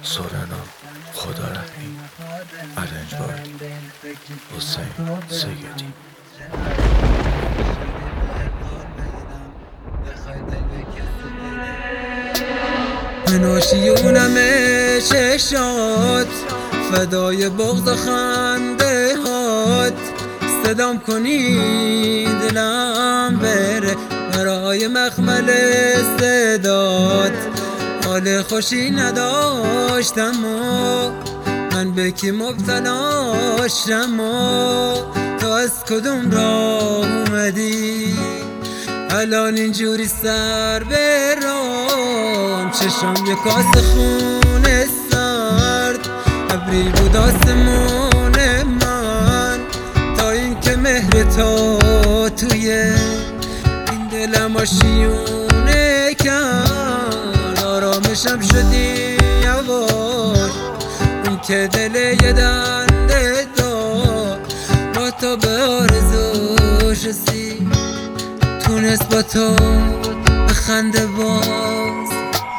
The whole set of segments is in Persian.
سورنا خدا رحیم ارنج بار حسین سیدی. مناشیونم چشات فدای بغض و خنده هات، صدام کنی دلم بره برای مخمل صدات. حال خوشی نداشتم و من به کی مبتلاشم و تو از کدوم راه اومدی الان اینجوری سر برام. چشم یه کاسه خون سرد ابری بود آسمون من، تا این که مهر تو توی این دلم آشیونه کرد. آرامشم شدی یواش اون که دل یه دنده دار، با تو به آرزوش رسید تونست با تو بخنده باز.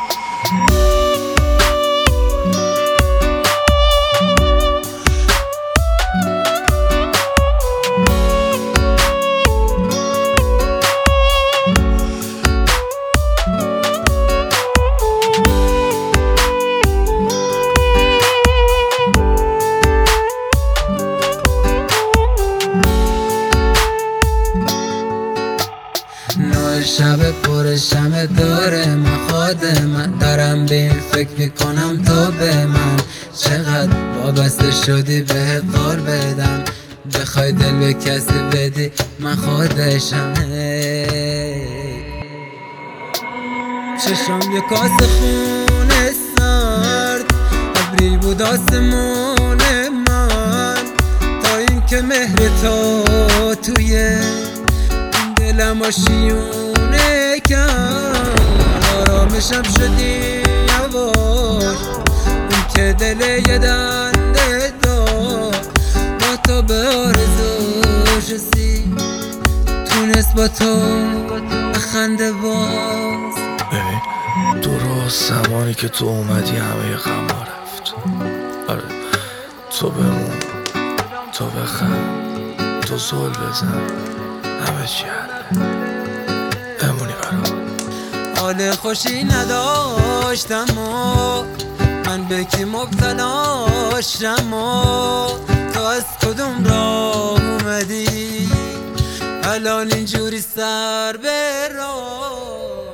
شب پر شمع داره من خادمم، دارم به این فکر میکنم تو به من چقدر وابسته شدی بهت قول بدم. بخوای دل به کسی بدی من خودشم. چشم یه کاسه خون سرد ابری بود آسمون من، تا این که مهر تو توی دلم آشیونه کرد. آرامشم شدی یواش اون که دل یه دنده دار، با تو به آرزوش رسید تونست با تو بخنده باز. ببین درست زمانی که تو اومدی همه غما رفت. آره تو بمون، تو بخند، تو زل بزن، همه چی حله. بمونی برام. حال خوشی نداشتم و من به کی مبتلاشم و تو از کدوم راه اومدی الان اینجوری سر برام.